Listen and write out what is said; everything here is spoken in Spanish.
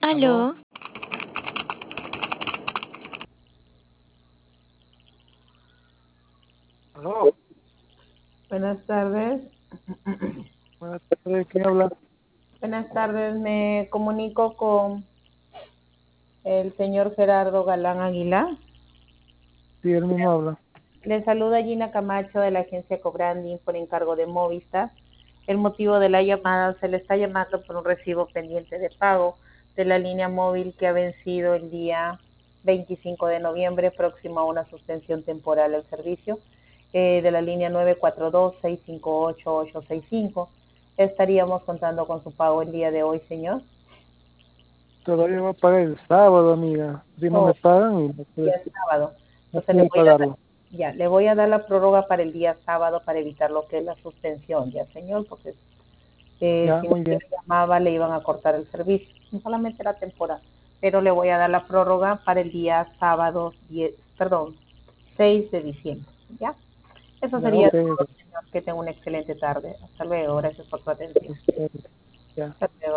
¿Aló? Aló, Aló, Buenas tardes. buenas tardes, ¿quién habla? Buenas tardes. Me comunico con el señor Gerardo Galán Aguilar. Sí, él mismo habla. Le saluda Gina Camacho de la agencia Cobranding por encargo de Movistar. El motivo de la llamada, se le está llamando por un recibo pendiente de pago de la línea móvil que ha vencido el día 25 de noviembre, próximo a una suspensión temporal del servicio, de la línea 942-658-865. Estaríamos contando con su pago el día de hoy, señor. Todavía va a pagar el sábado, amiga. Si no Oh, me pagan, y no día puedo, sábado. no Entonces puedo pagarlo. le voy a dar la prórroga para el día sábado para evitar lo que es la suspensión, ya señor, porque Ya, si no muy se bien. llamaba le iban a cortar el servicio, no solamente la temporada, pero le voy a dar la prórroga para el día sábado 6 de diciembre, ¿ya? Eso Ya, sería ok, todo, ok, señor, que tenga una excelente tarde. Hasta luego, gracias por su atención. ya. Hasta luego.